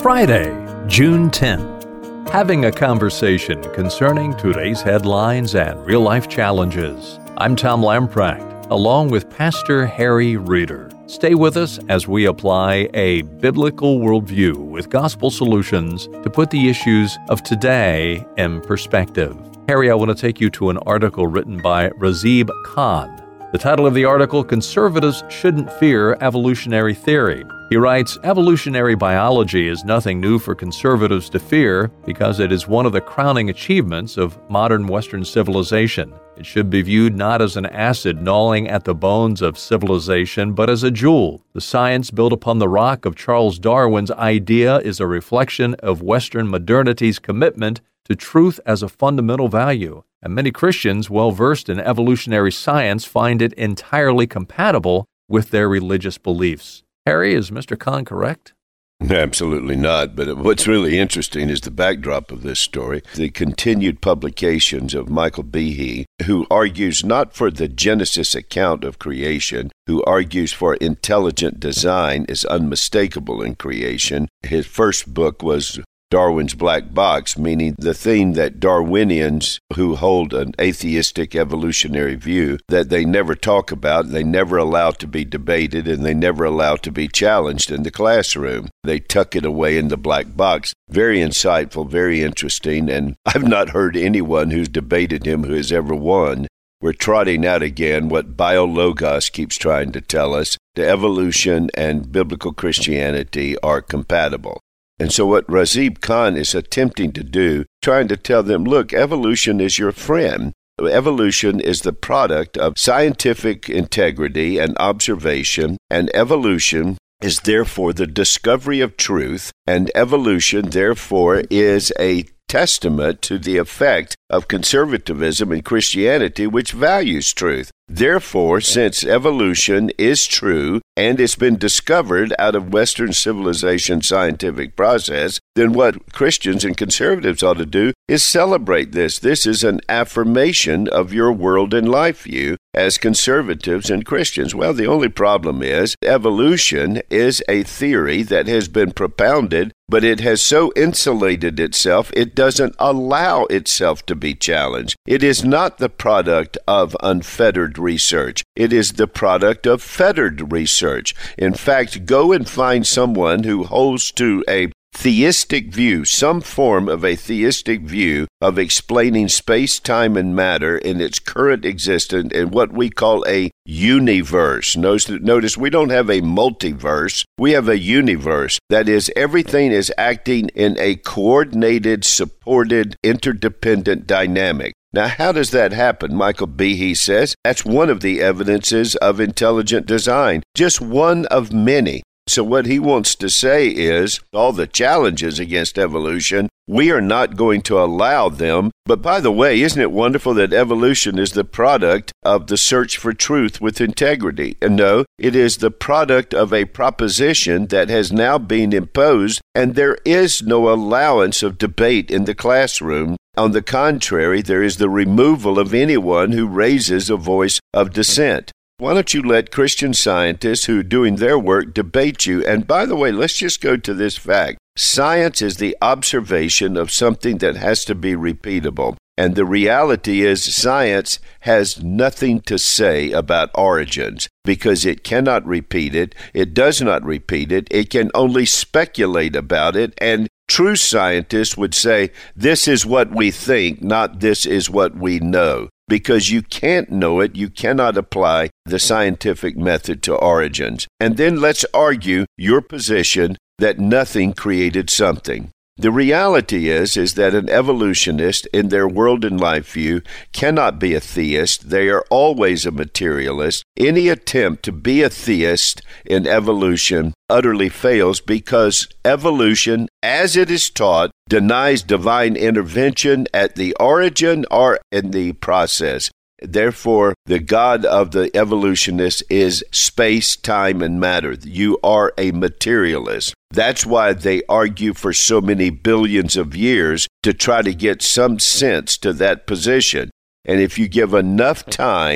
Friday, June 10th. Having a conversation concerning today's headlines and real-life challenges. I'm Tom Lamprecht, along with Pastor Harry Reeder. Stay with us as we apply a biblical worldview with gospel solutions to put the issues of today in perspective. Harry, I want to take you to an article written by Razib Khan. The title of the article, Conservatives Shouldn't Fear Evolutionary Theory. He writes, evolutionary biology is nothing new for conservatives to fear because it is one of the crowning achievements of modern Western civilization. It should be viewed not as an acid gnawing at the bones of civilization, but as a jewel. The science built upon the rock of Charles Darwin's idea is a reflection of Western modernity's commitment to truth as a fundamental value. And many Christians well-versed in evolutionary science find it entirely compatible with their religious beliefs. Harry, is Mr. Khan correct? Absolutely not. But what's really interesting is the backdrop of this story, the continued publications of Michael Behe, who argues not for the Genesis account of creation, who argues for intelligent design is unmistakable in creation. His first book was Darwin's Black Box, meaning the thing that Darwinians who hold an atheistic evolutionary view that they never talk about, they never allow to be debated, and they never allow to be challenged in the classroom. They tuck it away in the black box. Very insightful, very interesting, and I've not heard anyone who's debated him who has ever won. We're trotting out again what BioLogos keeps trying to tell us. The evolution and biblical Christianity are compatible. And so what Razib Khan is attempting to do, trying to tell them, look, evolution is your friend. Evolution is the product of scientific integrity and observation, and evolution is therefore the discovery of truth, and evolution therefore is a testament to the effect of conservatism in Christianity, which values truth. Therefore, since evolution is true and it's been discovered out of Western civilization scientific process, then what Christians and conservatives ought to do is celebrate this. This is an affirmation of your world and life view as conservatives and Christians. Well, the only problem is evolution is a theory that has been propounded, but it has so insulated itself, it doesn't allow itself to be challenged. It is not the product of unfettered research. It is the product of fettered research. In fact, go and find someone who holds to a theistic view, some form of a theistic view of explaining space, time, and matter in its current existence in what we call a universe. Notice we don't have a multiverse, we have a universe. That is, everything is acting in a coordinated, supported, interdependent dynamic. Now, how does that happen? Michael Behe says that's one of the evidences of intelligent design, just one of many. So what he wants to say is all the challenges against evolution, we are not going to allow them. But by the way, isn't it wonderful that evolution is the product of the search for truth with integrity? And no, it is the product of a proposition that has now been imposed, and there is no allowance of debate in the classroom. On the contrary, there is the removal of anyone who raises a voice of dissent. Why don't you let Christian scientists who are doing their work debate you? And by the way, let's just go to this fact. Science is the observation of something that has to be repeatable. And the reality is science has nothing to say about origins because it cannot repeat it. It does not repeat it. It can only speculate about it. And true scientists would say, this is what we think, not this is what we know. Because you can't know it, you cannot apply the scientific method to origins. And then let's argue your position that nothing created something. The reality is that an evolutionist in their world and life view cannot be a theist. They are always a materialist. Any attempt to be a theist in evolution utterly fails because evolution, as it is taught, denies divine intervention at the origin or in the process. Therefore, the God of the evolutionists is space, time, and matter. You are a materialist. That's why they argue for so many billions of years to try to get some sense to that position. And if you give enough time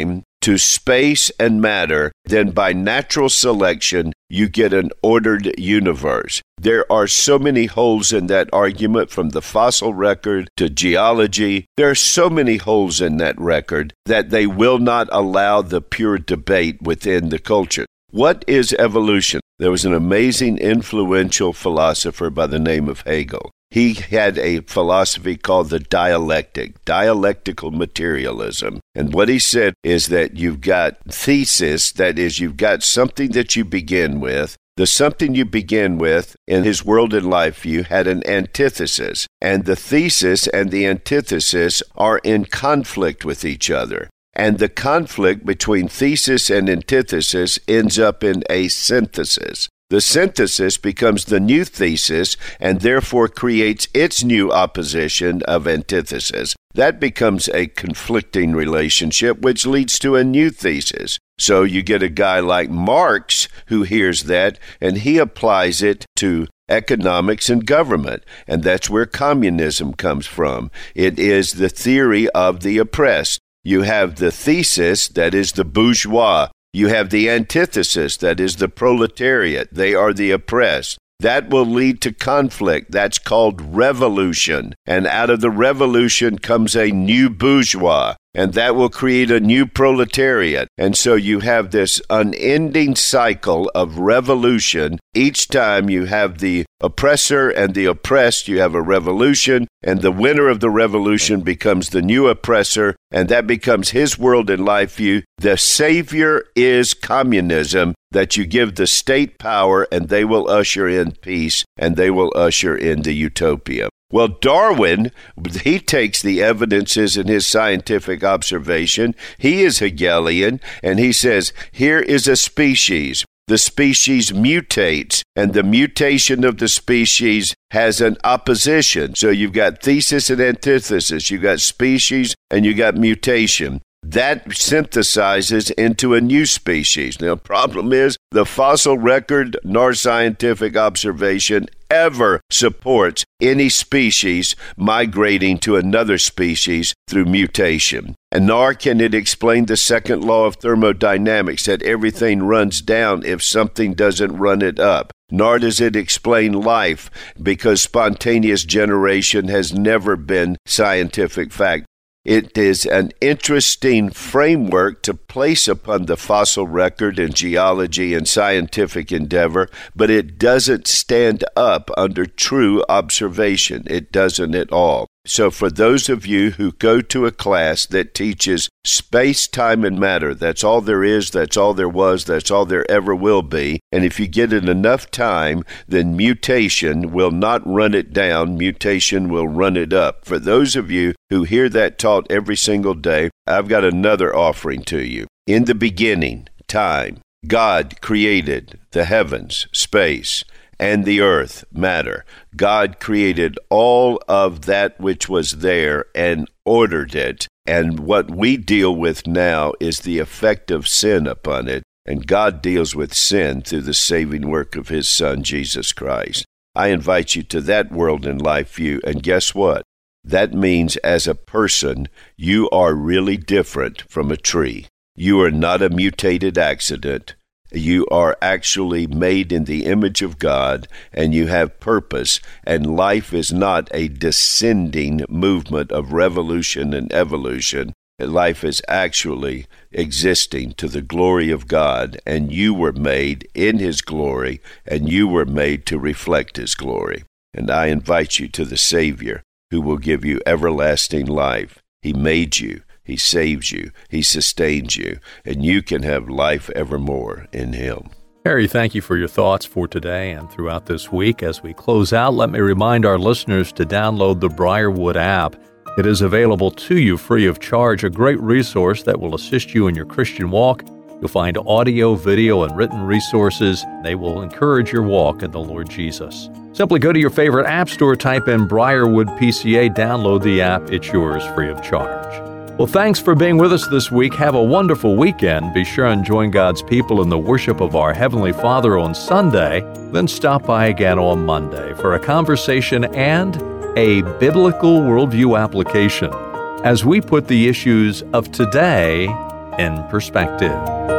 to space and matter, then by natural selection, you get an ordered universe. There are so many holes in that argument, from the fossil record to geology. There are so many holes in that record that they will not allow the pure debate within the culture. What is evolution? There was an amazing, influential philosopher by the name of Hegel. He had a philosophy called the dialectical materialism. And what he said is that you've got thesis, that is, you've got something that you begin with. The something you begin with in his world and life view had an antithesis, and the thesis and the antithesis are in conflict with each other. And the conflict between thesis and antithesis ends up in a synthesis. The synthesis becomes the new thesis and therefore creates its new opposition of antithesis. That becomes a conflicting relationship, which leads to a new thesis. So you get a guy like Marx who hears that, and he applies it to economics and government, and that's where communism comes from. It is the theory of the oppressed. You have the thesis, that is the bourgeois. You have the antithesis, that is the proletariat. They are the oppressed. That will lead to conflict. That's called revolution. And out of the revolution comes a new bourgeois. And that will create a new proletariat. And so you have this unending cycle of revolution. Each time you have the oppressor and the oppressed, you have a revolution, and the winner of the revolution becomes the new oppressor, and that becomes his world and life view. The savior is communism, that you give the state power, and they will usher in peace, and they will usher in the utopia. Well, Darwin, he takes the evidences in his scientific observation. He is Hegelian, and he says, here is a species. The species mutates, and the mutation of the species has an opposition. So you've got thesis and antithesis. You've got species, and you got mutation. That synthesizes into a new species. Now, the problem is the fossil record nor scientific observation ever supports any species migrating to another species through mutation. And nor can it explain the second law of thermodynamics, that everything runs down if something doesn't run it up. Nor does it explain life, because spontaneous generation has never been scientific fact. It is an interesting framework to place upon the fossil record in geology and scientific endeavor, but it doesn't stand up under true observation. It doesn't at all. So for those of you who go to a class that teaches space, time, and matter, that's all there is, that's all there was, that's all there ever will be, and if you get it enough time, then mutation will not run it down, mutation will run it up. For those of you who hear that taught every single day, I've got another offering to you. In the beginning, time, God created the heavens, space, and the earth, matter. God created all of that which was there and ordered it. And what we deal with now is the effect of sin upon it. And God deals with sin through the saving work of His Son, Jesus Christ. I invite you to that world and life view. And guess what? That means as a person, you are really different from a tree. You are not a mutated accident. You are actually made in the image of God, and you have purpose, and life is not a descending movement of revolution and evolution. Life is actually existing to the glory of God, and you were made in His glory, and you were made to reflect His glory. And I invite you to the Savior, who will give you everlasting life. He made you. He saves you, He sustains you, and you can have life evermore in Him. Harry, thank you for your thoughts for today and throughout this week. As we close out, let me remind our listeners to download the Briarwood app. It is available to you free of charge, a great resource that will assist you in your Christian walk. You'll find audio, video, and written resources. They will encourage your walk in the Lord Jesus. Simply go to your favorite app store, type in Briarwood PCA, download the app. It's yours free of charge. Well, thanks for being with us this week. Have a wonderful weekend. Be sure and join God's people in the worship of our Heavenly Father on Sunday. Then stop by again on Monday for a conversation and a biblical worldview application as we put the issues of today in Perspective.